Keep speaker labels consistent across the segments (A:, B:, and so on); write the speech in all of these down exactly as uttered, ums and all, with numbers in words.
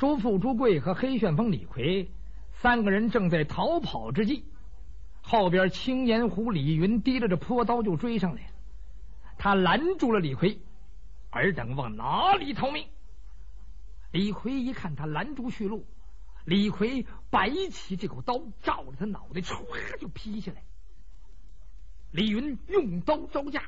A: 朱富、朱贵和黑旋风李逵三个人正在逃跑之际，后边青岩湖李云提着着坡刀就追上来了。他拦住了李逵，尔等往哪里逃命？李逵一看他拦住去路，李逵摆起这口刀，照着他脑袋唰就劈下来。李云用刀招架，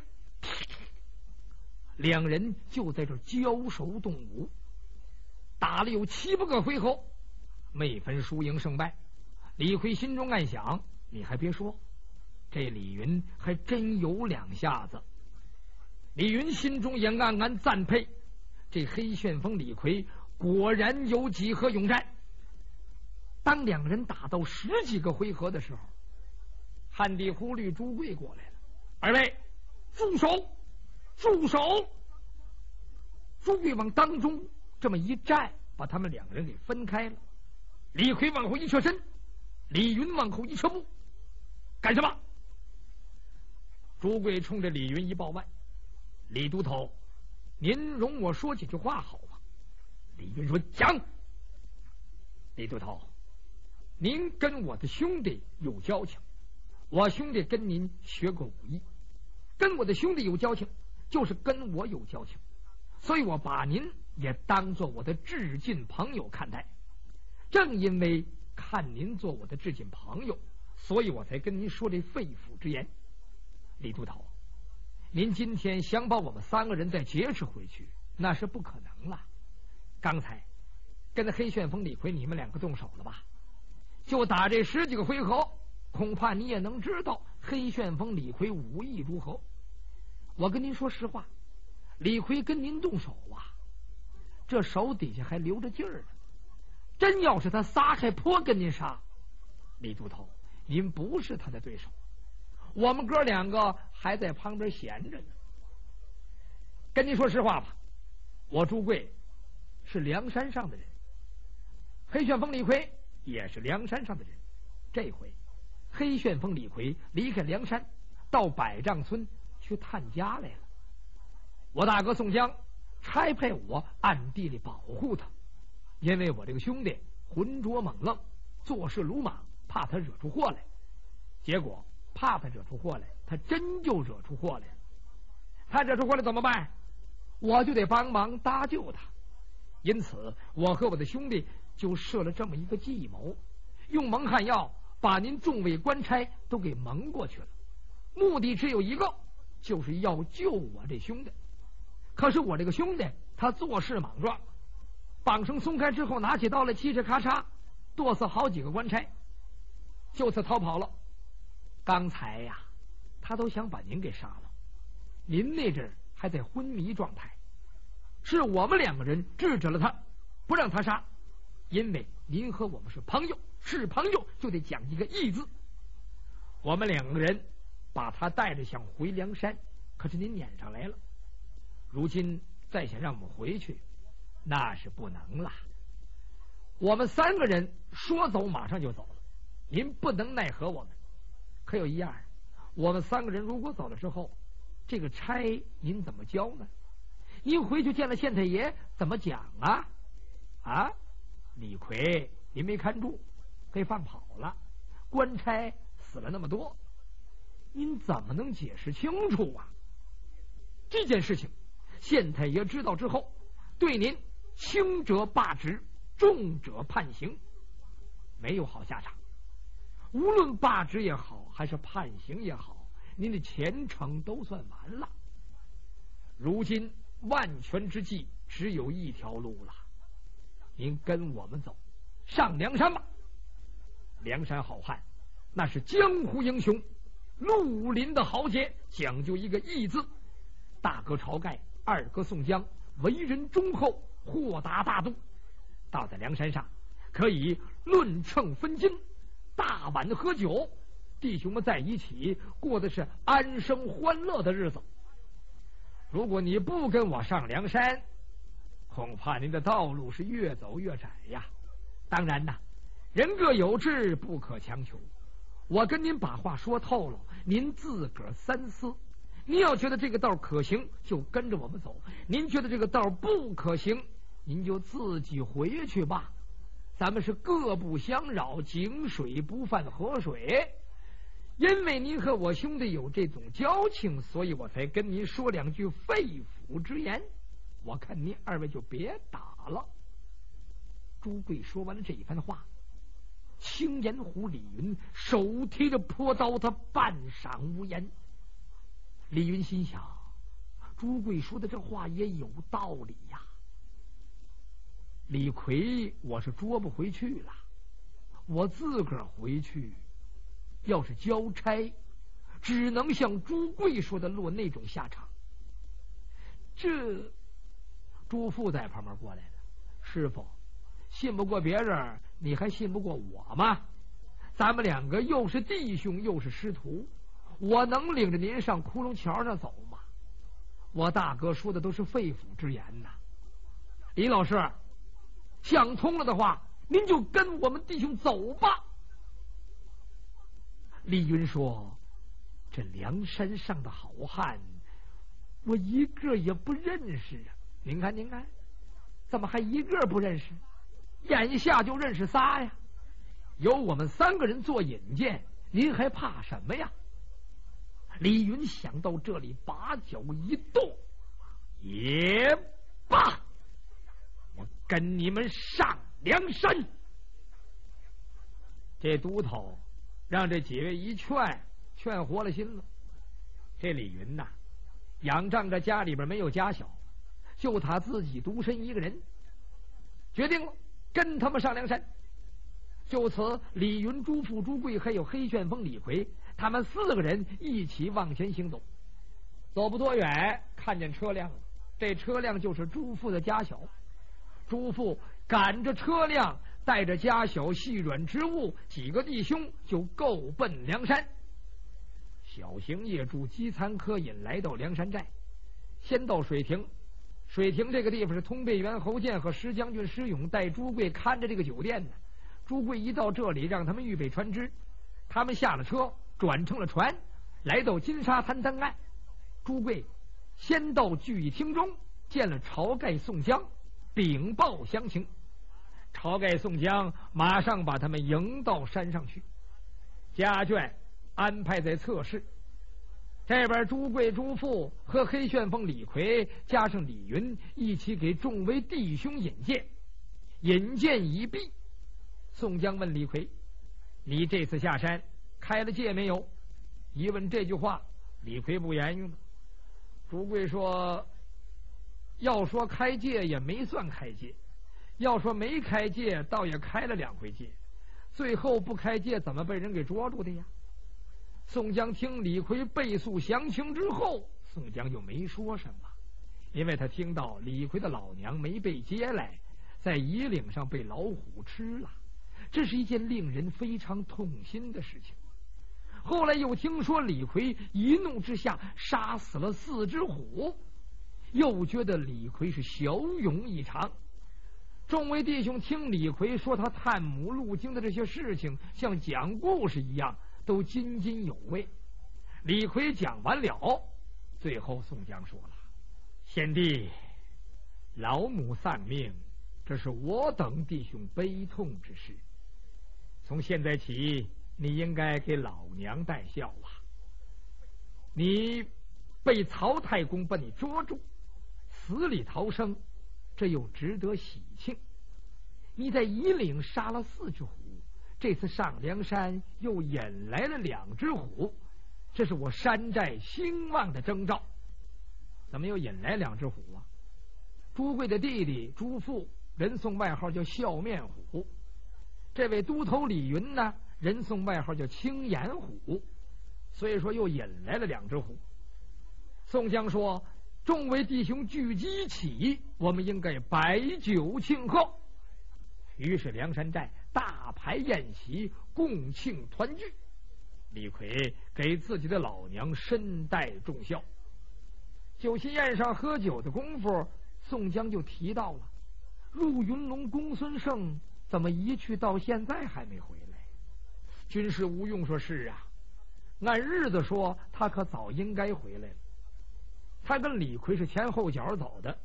A: 两人就在这交手动武，打了有七八个回合，没分输赢胜败。李逵心中暗想，你还别说，这李云还真有两下子。李云心中也暗暗赞佩，这黑旋风李逵果然有几何勇战。当两人打到十几个回合的时候，汉地忽律朱贵过来了。二位住手，住手！朱贵往当中这么一站，把他们两个人给分开了。李逵往后一侧身，李云往后一侧步，干什么？朱贵冲着李云一报腕，李都头，您容我说几句话好吗？李云说，讲。李都头，您跟我的兄弟有交情，我兄弟跟您学过武艺，跟我的兄弟有交情就是跟我有交情，所以我把您也当做我的至近朋友看待。正因为看您做我的至近朋友，所以我才跟您说这肺腑之言。李都头，您今天想把我们三个人再劫持回去，那是不可能了。刚才跟黑旋风李逵你们两个动手了吧？就打这十几个回合，恐怕你也能知道黑旋风李逵武艺如何。我跟您说实话，李逵跟您动手啊，这手底下还留着劲儿呢。真要是他撒开坡跟您杀，李都头，您不是他的对手。我们哥两个还在旁边闲着呢。跟您说实话吧，我朱贵是梁山上的人，黑旋风李逵也是梁山上的人。这回黑旋风李逵离开梁山，到百丈村去探家来了。我大哥宋江差派我暗地里保护他，因为我这个兄弟浑浊猛愣，做事鲁莽，怕他惹出祸来。结果怕他惹出祸来，他真就惹出祸来了。他惹出祸来怎么办？我就得帮忙搭救他。因此我和我的兄弟就设了这么一个计谋，用蒙汗药把您众位官差都给蒙过去了，目的只有一个，就是要救我这兄弟。可是我这个兄弟他做事莽撞，绑绳松开之后，拿起刀来，嘁哧咔嚓剁死好几个官差，就此逃跑了。刚才呀，他都想把您给杀了，您那阵还在昏迷状态，是我们两个人制止了他，不让他杀。因为您和我们是朋友，是朋友就得讲一个义字。我们两个人把他带着想回梁山，可是您撵上来了。如今再想让我们回去，那是不能了。我们三个人说走马上就走了，您不能奈何我们。可有一样，我们三个人如果走了之后，这个差您怎么交呢？您回去见了县太爷怎么讲啊？啊，李逵您没看住，被放跑了，官差死了那么多，您怎么能解释清楚啊？这件事情县太爷知道之后，对您轻者罢职，重者判刑，没有好下场。无论罢职也好，还是判刑也好，您的前程都算完了。如今万全之计只有一条路了，您跟我们走，上梁山吧。梁山好汉那是江湖英雄，绿林的豪杰，讲究一个义字。大哥晁盖，二哥宋江，为人忠厚，豁达大度，到在梁山上可以论秤分金，大碗喝酒，弟兄们在一起过的是安生欢乐的日子。如果你不跟我上梁山，恐怕您的道路是越走越窄呀。当然呐，人各有志，不可强求。我跟您把话说透了，您自个儿三思。您要觉得这个道可行，就跟着我们走；您觉得这个道不可行， 您就自己回去吧。咱们是各不相扰，井水不犯河水。因为您和我兄弟有这种交情，所以我才跟您说两句肺腑之言。我看您二位就别打了。朱贵说完了这一番话，青岩虎李云手提着坡刀，他半晌无言。李云心想，朱贵说的这话也有道理呀。李逵我是捉不回去了，我自个儿回去要是交差，只能像朱贵说的落那种下场。这朱父在旁边过来了，师傅，信不过别人，你还信不过我吗？咱们两个又是弟兄又是师徒，我能领着您上窟窿桥上走吗？我大哥说的都是肺腑之言呐。李老师，想通了的话，您就跟我们弟兄走吧。李云说，这梁山上的好汉我一个也不认识啊。您看您看，怎么还一个不认识？眼下就认识仨呀，有我们三个人做引荐，您还怕什么呀？李云想到这里，把脚一跺，也罢，我跟你们上梁山。这都头让这几位一劝，劝活了心了。这李云呐，仰仗着家里边没有家小，就他自己独身一个人，决定了跟他们上梁山。就此，李云、朱富、朱贵还有黑旋风李逵，他们四个人一起往前行走。走不多远，看见车辆了，这车辆就是朱富的家小。朱富赶着车辆，带着家小细软之物，几个弟兄就够奔梁山。小行夜住饥餐科饮，来到梁山寨，先到水亭。水亭这个地方是通背员侯健和石将军石勇带朱贵看着这个酒店呢。朱贵一到这里，让他们预备船只，他们下了车，转乘了船，来到金沙滩滩岸。朱贵先到聚义厅中见了晁盖、宋江，禀报详情。晁盖、宋江马上把他们迎到山上去，家眷安排在侧室。这边朱贵、朱富和黑旋风李逵加上李云一起给众位弟兄引荐。引荐已毕，宋江问李逵：“你这次下山开了戒没有？”一问这句话，李逵不言语了。朱贵说：“要说开戒也没算开戒，要说没开戒倒也开了两回戒，最后不开戒怎么被人给捉住的呀？”宋江听李逵背诉详情之后，宋江就没说什么，因为他听到李逵的老娘没被接来，在夷岭上被老虎吃了，这是一件令人非常痛心的事情。后来又听说李逵一怒之下杀死了四只虎，又觉得李逵是骁勇异常。众位弟兄听李逵说他探母入京的这些事情，像讲故事一样，都津津有味。李逵讲完了，最后宋江说了：“贤弟，老母丧命，这是我等弟兄悲痛之事。从现在起，你应该给老娘带孝啊！你被曹太公把你捉住，死里逃生，这又值得喜庆。你在夷岭杀了四只虎，这次上梁山又引来了两只虎，这是我山寨兴旺的征兆。怎么又引来两只虎啊？朱贵的弟弟朱富，人送外号叫笑面虎。这位都头李云呢，人送外号叫青眼虎。所以说又引来了两只虎。宋江说：“众位弟兄聚集起，我们应该摆酒庆贺。”于是梁山寨大排宴席，共庆团聚。李逵给自己的老娘身带重孝。酒席宴上喝酒的功夫，宋江就提到了入云龙公孙胜怎么一去到现在还没回来。军师吴用说：“是啊，按日子说他可早应该回来了。他跟李逵是前后脚走的，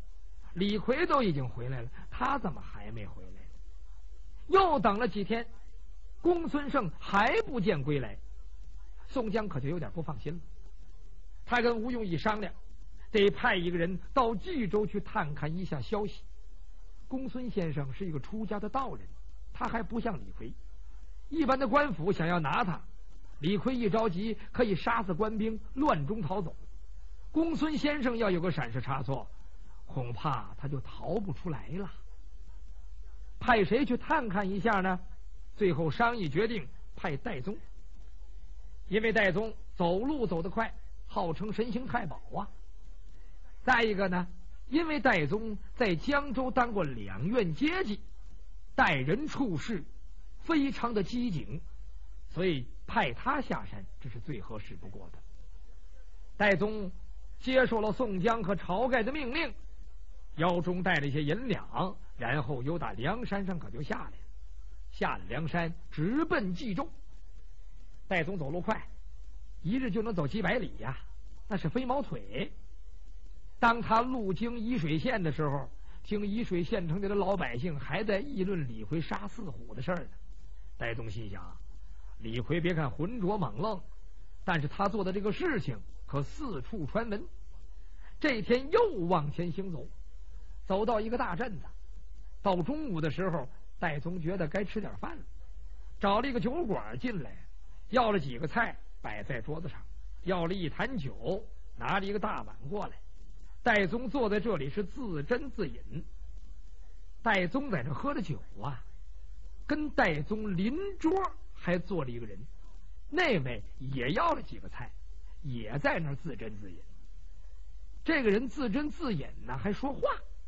A: 李逵都已经回来了，他怎么还没回来呢？又等了几天，公孙胜还不见归来，宋江可就有点不放心了。他跟吴用一商量，得派一个人到冀州去探看一下消息。公孙先生是一个出家的道人，他还不像李逵，一般的官府想要拿他，李逵一着急可以杀死官兵，乱中逃走。公孙先生要有个闪失差错，恐怕他就逃不出来了。派谁去探看一下呢？最后商议决定派戴宗，因为戴宗走路走得快，号称神行太保啊。再一个呢，因为戴宗在江州当过两院阶级，待人处事非常的机警，所以派他下山这是最合适不过的。戴宗接受了宋江和晁盖的命令，腰中带了一些银两，然后由打梁山上可就下来了。下了梁山，直奔冀州。戴宗走路快，一日就能走几百里呀、啊，那是飞毛腿。当他路经沂水县的时候，听沂水县城里的老百姓还在议论李逵杀四虎的事儿呢。戴宗心想，李逵别看浑浊猛愣，但是他做的这个事情可四处传闻。这天又往前行走，走到一个大镇子，到中午的时候，戴宗觉得该吃点饭了，找了一个酒馆进来，要了几个菜摆在桌子上，要了一坛酒，拿了一个大碗过来。戴宗坐在这里是自斟自饮。戴宗在这喝着酒啊，跟戴宗邻桌还坐了一个人，那位也要了几个菜，也在那儿自斟自饮。这个人自斟自饮呢，还说话。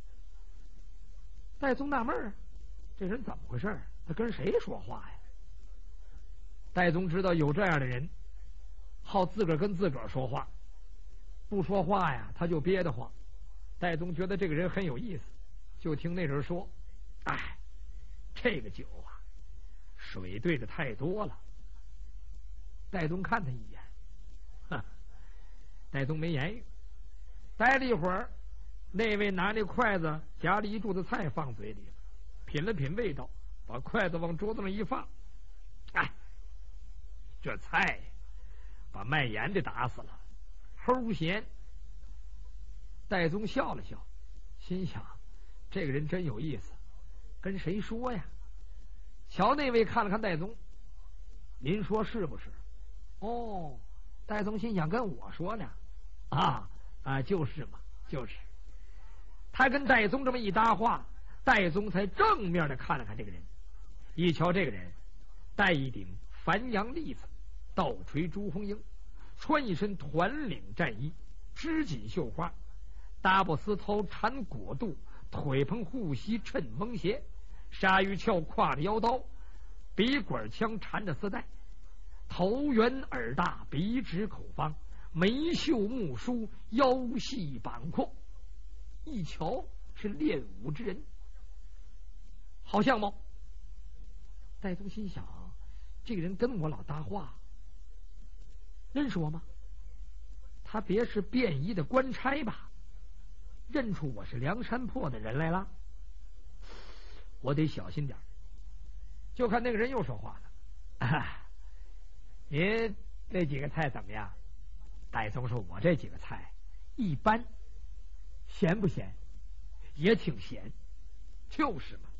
A: 戴宗纳闷儿，这人怎么回事？他跟谁说话呀？戴宗知道有这样的人，好自个儿跟自个儿说话，不说话呀他就憋得慌。戴宗觉得这个人很有意思，就听那人说：“哎，这个酒啊，水兑的太多了。”戴宗看他一眼，哼，戴宗没言语。待了一会儿，那位拿那筷子夹了一柱子菜放嘴里了，品了品味道，把筷子往桌子上一放，哎，这菜把卖盐的打死了，齁咸。戴宗笑了笑，心想这个人真有意思，跟谁说呀？瞧那位看了看戴宗，您说是不是？哦，戴宗心想跟我说呢，啊啊，就是嘛，就是。他跟戴宗这么一搭话，戴宗才正面的看了看这个人，一瞧这个人戴一顶繁阳栗子，倒垂朱红缨，穿一身团领战衣，织锦绣花，搭布丝绦缠裹肚，腿蓬护膝衬蒙鞋，鲨鱼鞘挎着腰刀，笔管枪缠着丝带，头圆耳大，鼻直口方，眉秀目疏，腰细膀阔，一瞧是练武之人，好相貌。戴宗心想，这个人跟我老搭话，认识我吗？他别是便衣的官差吧？认出我是梁山泊的人来了，我得小心点。就看那个人又说话了：“啊，您这几个菜怎么样？”戴宗说：“我这几个菜一般。”咸不咸？也挺咸，就是嘛。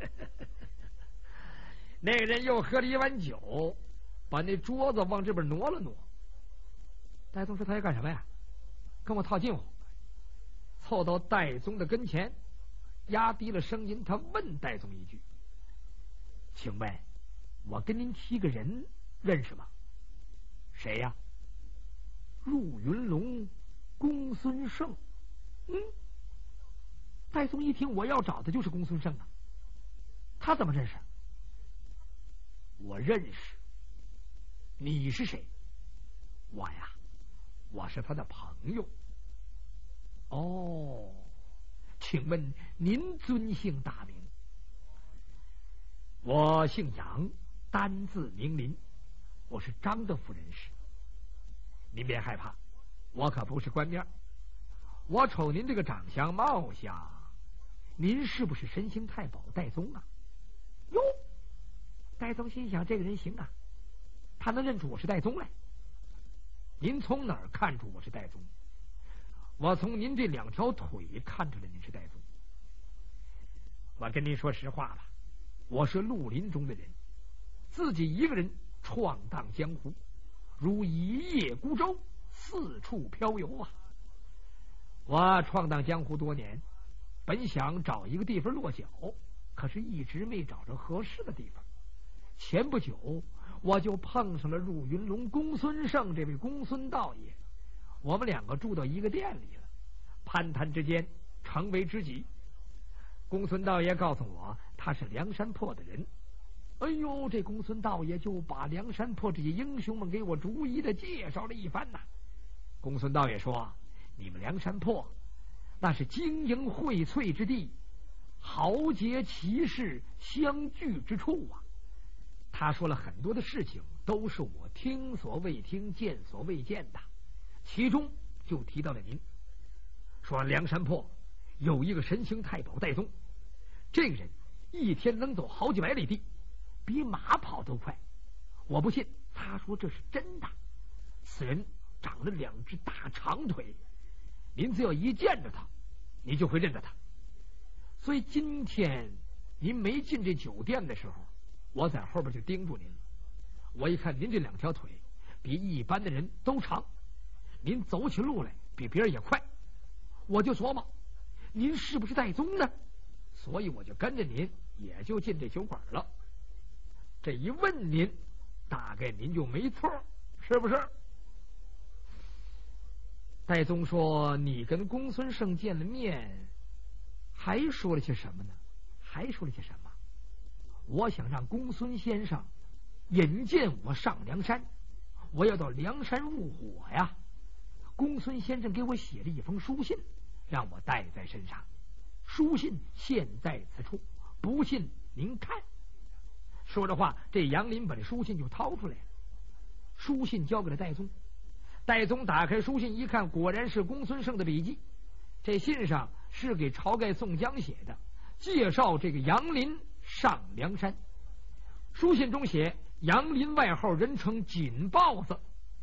A: 那个人又喝了一碗酒，把那桌子往这边挪了挪。戴宗说：“他要干什么呀？跟我套近乎。”凑到戴宗的跟前，压低了声音，他问戴宗一句：“请问，我跟您提个人认识吗？”“谁呀？”“入云龙公孙胜。”“嗯。”戴宗一听，我要找的就是公孙胜啊，他怎么认识？“我认识。”“你是谁？”“我呀，我是他的朋友。”“哦，请问您尊姓大名？”“我姓杨，单字明林，我是张德府人士。您别害怕，我可不是官面。我瞅您这个长相貌相， 您是不是神行太保戴宗啊？哟，戴宗心想，这个人行啊，他能认出我是戴宗来。您从哪儿看出我是戴宗？我从您这两条腿看出来您是戴宗。我跟您说实话吧，我是绿林中的人，自己一个人闯荡江湖，如一叶孤舟，四处飘游啊。我闯荡江湖多年，本想找一个地方落脚，可是一直没找着合适的地方。前不久我就碰上了入云龙公孙胜这位公孙道爷，我们两个住到一个店里了，攀谈之间成为知己。公孙道爷告诉我他是梁山泊的人，哎呦，这公孙道爷就把梁山泊这些英雄们给我逐一的介绍了一番呐。公孙道爷说，你们梁山泊那是精英荟萃之地，豪杰奇士相聚之处啊。他说了很多的事情，都是我听所未听见所未见的，其中就提到了您，说梁山泊有一个神行太保戴宗，这个人一天能走好几百里地，比马跑都快。我不信，他说这是真的。此人长了两只大长腿，您只要一见着他，你就会认得他。所以今天您没进这酒店的时候，我在后边就盯住您了。我一看您这两条腿比一般的人都长，您走起路来比别人也快，我就琢磨您是不是戴宗呢？所以我就跟着您，也就进这酒馆了。这一问您，大概您就没错，是不是？戴宗说，你跟公孙胜见了面，还说了些什么呢？还说了些什么？我想让公孙先生引荐我上梁山，我要到梁山入伙呀。公孙先生给我写了一封书信，让我带在身上。书信现在此处，不信您看。说着话，这杨林把这书信就掏出来了，书信交给了戴宗。戴宗打开书信一看，果然是公孙胜的笔记。这信上是给晁盖宋江写的，介绍这个杨林上梁山。书信中写，杨林外号人称锦豹子。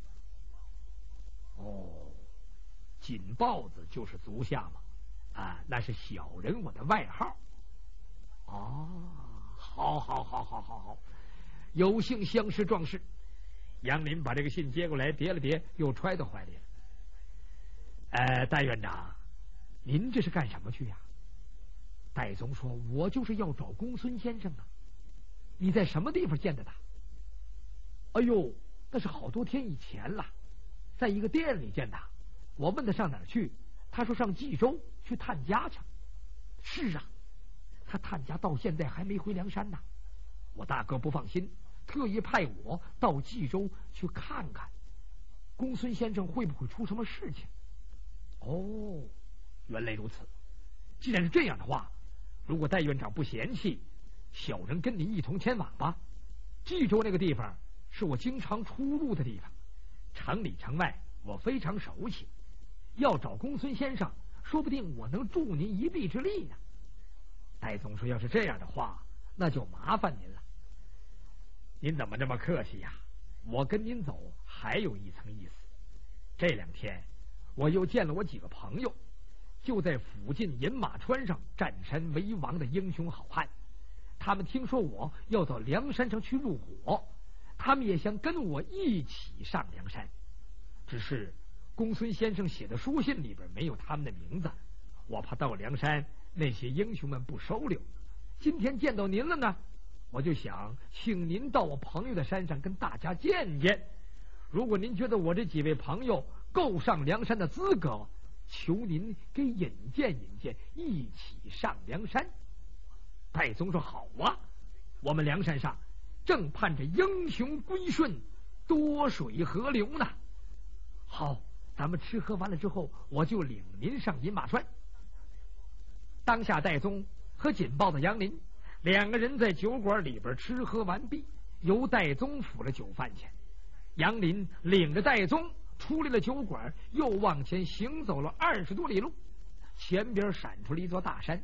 A: 哦，锦豹子就是足下嘛，啊，那是小人我的外号。哦，好好好好好好，有幸相识壮士。杨林把这个信接过来，叠了叠，又揣到怀里了。呃，戴院长，您这是干什么去呀？戴宗说，我就是要找公孙先生啊。你在什么地方见的他？哎呦，那是好多天以前了，在一个店里见他。我问他上哪儿去，他说上冀州去探家去。是啊，他探家到现在还没回梁山呢。我大哥不放心，特意派我到冀州去看看公孙先生会不会出什么事情。哦，原来如此。既然是这样的话，如果戴院长不嫌弃，小人跟您一同前往吧。冀州那个地方是我经常出入的地方，城里城外我非常熟悉。要找公孙先生，说不定我能助您一臂之力呢。戴宗说，要是这样的话，那就麻烦您了。您怎么这么客气呀？我跟您走还有一层意思。这两天我又见了我几个朋友，就在附近饮马川上占山为王的英雄好汉。他们听说我要到梁山上去入伙，他们也想跟我一起上梁山。只是公孙先生写的书信里边没有他们的名字，我怕到梁山那些英雄们不收留。今天见到您了呢，我就想请您到我朋友的山上跟大家见见。如果您觉得我这几位朋友够上梁山的资格，求您给引荐引荐，一起上梁山。戴宗说，好啊，我们梁山上正盼着英雄归顺，多水河流呢。好，咱们吃喝完了之后，我就领您上饮马川。当下戴宗和锦豹子杨林两个人在酒馆里边吃喝完毕，由戴宗付了酒饭钱。杨林领着戴宗出来了酒馆，又往前行走了二十多里路，前边闪出了一座大山，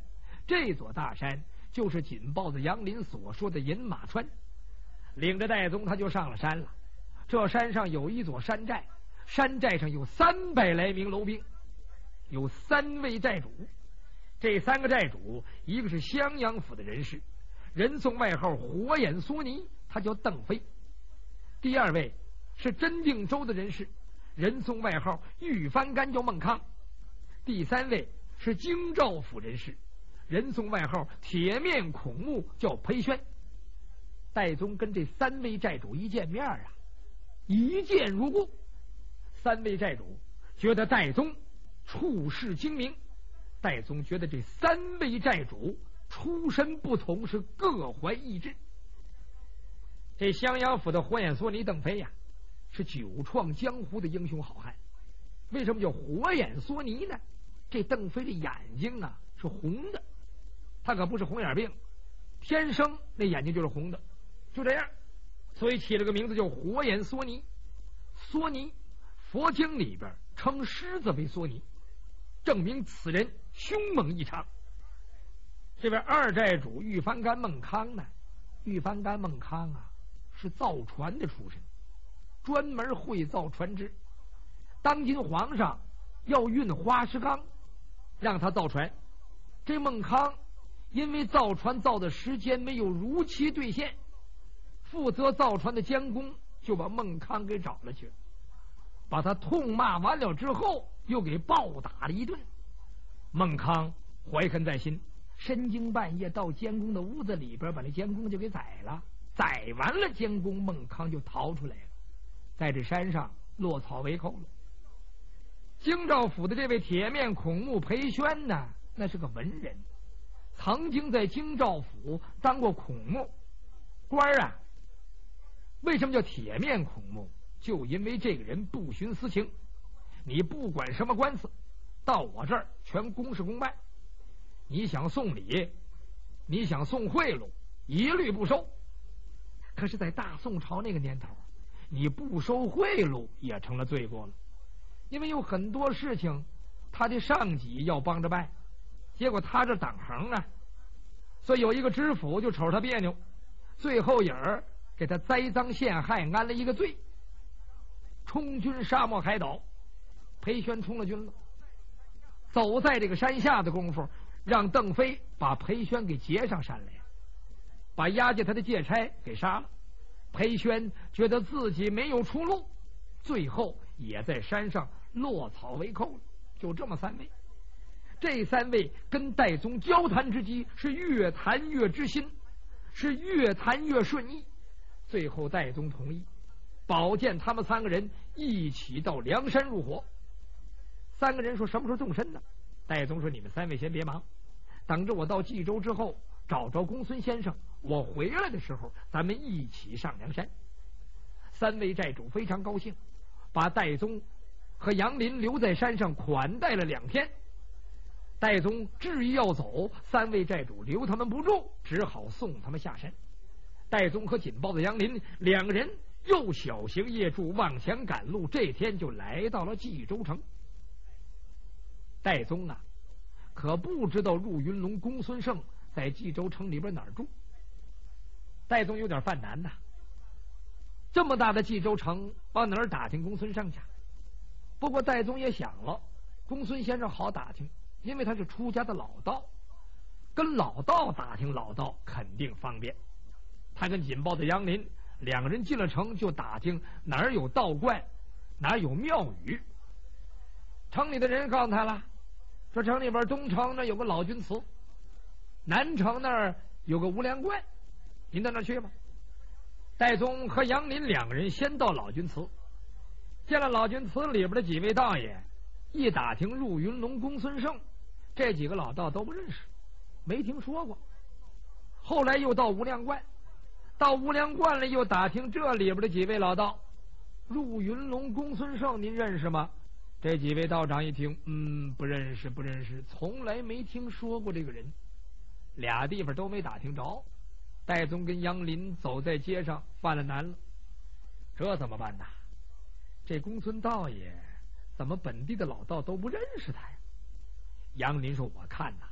A: 这座大山就是锦豹子杨林所说的饮马川。领着戴宗他就上了山了。这山上有一座山寨，山寨上有三百来名楼兵，有三位寨主。这三个寨主，一个是襄阳府的人士，人送外号火眼狻猊，他叫邓飞；第二位是真定州的人士，人送外号玉翻干，叫孟康；第三位是京兆府人士，人送外号铁面孔目，叫裴宣。戴宗跟这三位寨主一见面啊，一见如故。三位寨主觉得戴宗处事精明，戴宗觉得这三位寨主出身不同，是各怀异志。这襄阳府的火眼狻猊邓飞呀、啊，是久创江湖的英雄好汉。为什么叫火眼狻猊呢？这邓飞的眼睛啊是红的，他可不是红眼病，天生那眼睛就是红的，就这样，所以起了个名字叫火眼狻猊。狻猊，佛经里边称狮子为狻猊，证明此人凶猛异常。这位二寨主玉翻干孟康呢，玉翻干孟康啊是造船的出身，专门会造船只。当今皇上要运花石纲，让他造船，这孟康因为造船造的时间没有如期兑现，负责造船的监工就把孟康给找了去，把他痛骂完了之后，又给暴打了一顿。孟康怀恨在心，深更半夜到监工的屋子里边，把那监工就给宰了。宰完了监工，孟康就逃出来了，在这山上落草为寇了。京兆府的这位铁面孔目裴宣呢，那是个文人，曾经在京兆府当过孔目官啊。为什么叫铁面孔目？就因为这个人不徇私情，你不管什么官司，到我这儿全公事公办。你想送礼，你想送贿赂，一律不收。可是在大宋朝那个年头，你不收贿赂也成了罪过了，因为有很多事情他的上级要帮着办，结果他这挡横啊，所以有一个知府就瞅他别扭，最后影儿给他栽赃陷害，安了一个罪，充军沙漠海岛。裴宣充了军了，走在这个山下的功夫，让邓飞把裴宣给劫上山来，把押解他的借差给杀了。裴宣觉得自己没有出路，最后也在山上落草为寇了。就这么三位，这三位跟戴宗交谈之机是越谈越知心，是越谈越顺意。最后戴宗同意保荐他们三个人一起到梁山入伙。三个人说什么时候动身呢？戴宗说你们三位先别忙，等着我到冀州之后找着公孙先生，我回来的时候咱们一起上梁山。三位寨主非常高兴，把戴宗和杨林留在山上款待了两天。戴宗执意要走，三位寨主留他们不住，只好送他们下山。戴宗和锦豹子杨林两个人又小行夜住，往前赶路，这天就来到了冀州城。戴宗啊可不知道入云龙公孙胜在冀州城里边哪儿住。戴宗有点犯难呐，这么大的冀州城，往哪儿打听公孙胜去？不过戴宗也想了，公孙先生好打听，因为他是出家的老道，跟老道打听老道肯定方便。他跟锦豹子杨林两个人进了城，就打听哪儿有道观，哪儿有庙宇。城里的人告诉他了，说城里边东城那有个老君祠，南城那儿有个无量观，您到那儿去吧。戴宗和杨林两个人先到老君祠，见了老君祠里边的几位道爷，一打听入云龙公孙胜，这几个老道都不认识，没听说过。后来又到无量观，到无量观了又打听这里边的几位老道，入云龙公孙胜您认识吗？这几位道长一听，嗯，不认识不认识，从来没听说过这个人，俩地方都没打听着。戴宗跟杨林走在街上犯了难了，这怎么办呢？这公孙道爷怎么本地的老道都不认识他呀？杨林说，我看呐，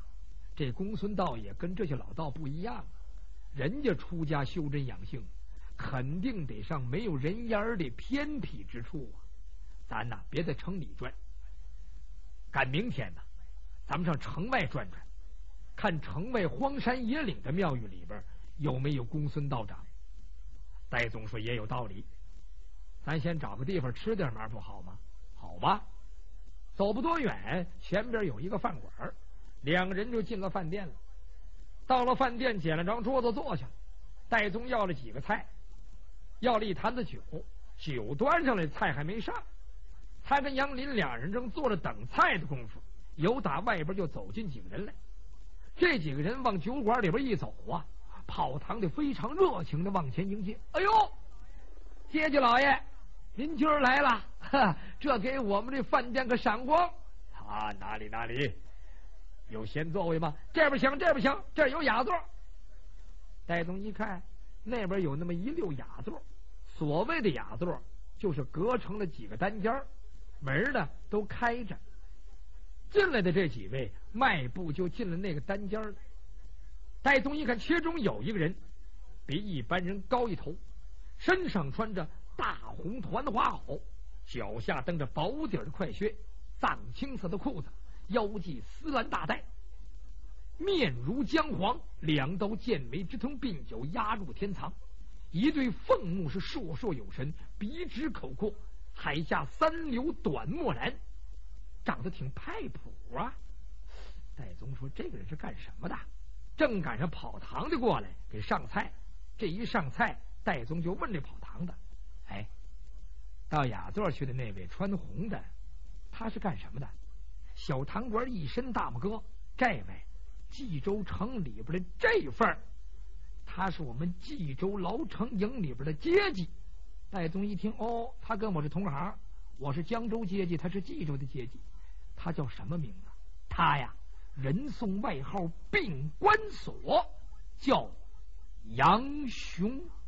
A: 这公孙道爷跟这些老道不一样啊，人家出家修真养性，肯定得上没有人烟的偏僻之处啊。咱呐，别在城里转，赶明天呢，咱们上城外转转，看城外荒山野岭的庙宇里边有没有公孙道长。戴宗说也有道理，咱先找个地方吃点嘛不好吗？好吧，走不多远，前边有一个饭馆，两个人就进了饭店了。到了饭店，捡了张桌子坐下，戴宗要了几个菜，要了一坛子酒，酒端上来，菜还没上。他跟杨林俩人正坐着等菜的功夫，有打外边就走进几个人来。这几个人往酒馆里边一走啊，跑堂的非常热情的往前迎接。哎呦，接济老爷，您今儿来了，哈，这给我们这饭店个闪光啊！哪里哪里，有闲座位吗？这边行，这边行，这儿有雅座。戴宗一看，那边有那么一溜雅座，所谓的雅座就是隔成了几个单间，门呢都开着。进来的这几位迈步就进了那个单间了。戴宗一看，其中有一个人比一般人高一头，身上穿着大红团花袄，脚下蹬着薄底的快靴，藏青色的裤子，腰系丝蓝大带，面如姜黄，两刀剑眉直通鬓角，压入天藏，一对凤目是烁烁有神，鼻直口阔，海下三流短墨兰，长得挺派谱啊。戴宗说这个人是干什么的？正赶上跑堂的过来给上菜，这一上菜，戴宗就问这跑堂的：哎，到雅座去的那位穿红的，他是干什么的？小堂官一身大拇哥，这位冀州城里边的这份儿，他是我们冀州牢城营里边的阶级。戴宗一听，哦，他跟我是同行，我是江州阶级，他是冀州的阶级。他叫什么名字？他呀，人送外号病关索，叫杨雄。